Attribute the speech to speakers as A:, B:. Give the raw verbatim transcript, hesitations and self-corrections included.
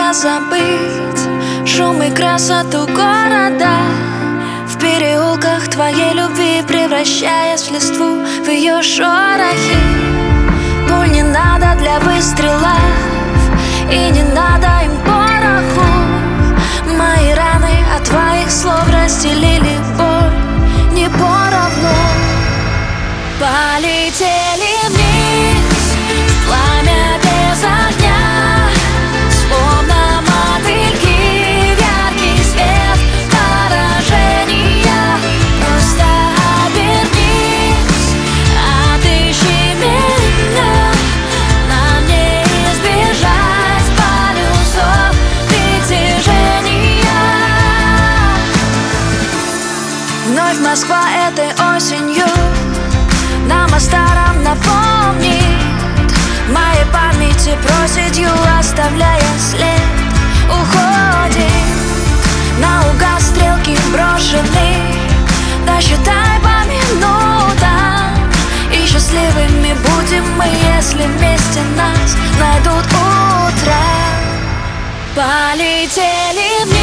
A: трудно забыть шум и красоту города. В переулках твоей любви, превращаясь в листву, в ее шорохи. Пуль не надо для выстрелов, и не надо им пороху. Мои раны от твоих слов разделили боль не поровну. Полетели вниз в пламя без огня, словно мотыльки в яркий свет поражения. Просто обернись, отыщи меня. Нам не избежать полюсов притяжения. Вновь Москва этой осенью нам о старом напомнит. В моей памяти проседью, оставляя след, уходит. Наугад стрелки брошены, досчитай по минутам. И счастливыми будем мы, если вместе нас найдут утром. Полетели вниз.